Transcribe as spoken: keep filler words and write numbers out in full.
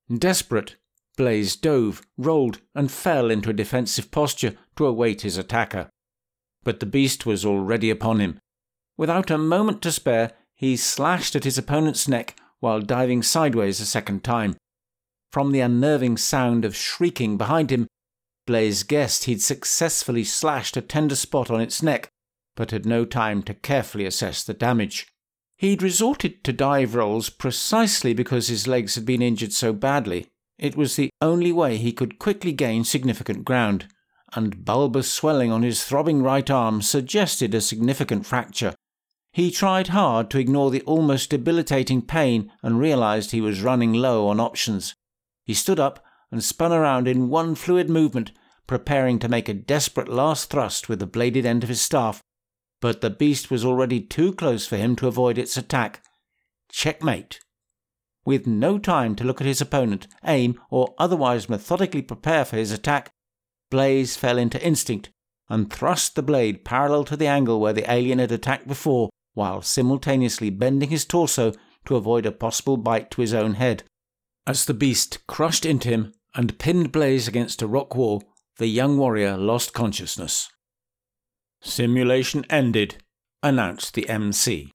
Desperate, Blaze dove, rolled, and fell into a defensive posture to await his attacker. But the beast was already upon him. Without a moment to spare, he slashed at his opponent's neck while diving sideways a second time. From the unnerving sound of shrieking behind him, Blaze guessed he'd successfully slashed a tender spot on its neck, but had no time to carefully assess the damage. He'd resorted to dive rolls precisely because his legs had been injured so badly. It was the only way he could quickly gain significant ground, and bulbous swelling on his throbbing right arm suggested a significant fracture. He tried hard to ignore the almost debilitating pain and realized he was running low on options. He stood up and spun around in one fluid movement, preparing to make a desperate last thrust with the bladed end of his staff, but the beast was already too close for him to avoid its attack. Checkmate. With no time to look at his opponent, aim, or otherwise methodically prepare for his attack, Blaze fell into instinct and thrust the blade parallel to the angle where the alien had attacked before, while simultaneously bending his torso to avoid a possible bite to his own head. As the beast crushed into him and pinned Blaze against a rock wall, the young warrior lost consciousness. Simulation ended, announced the M C.